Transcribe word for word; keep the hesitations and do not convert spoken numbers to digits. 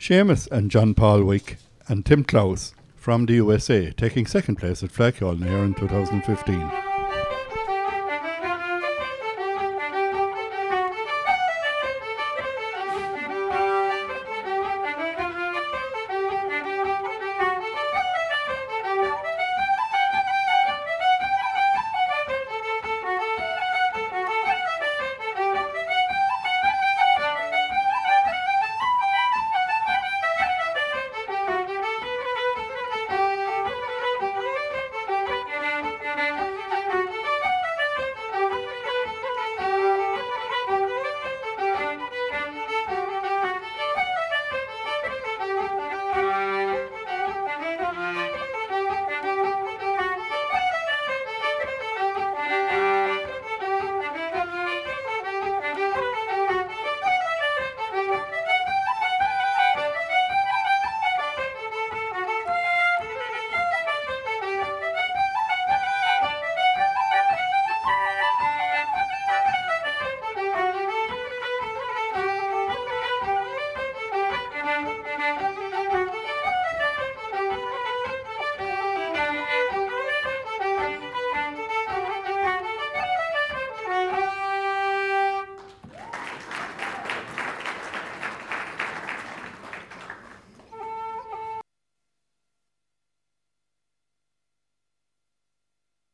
Seamus and John Paul Wick and Tim Klaus from the U S A taking second place at Fleckholm here in two thousand fifteen.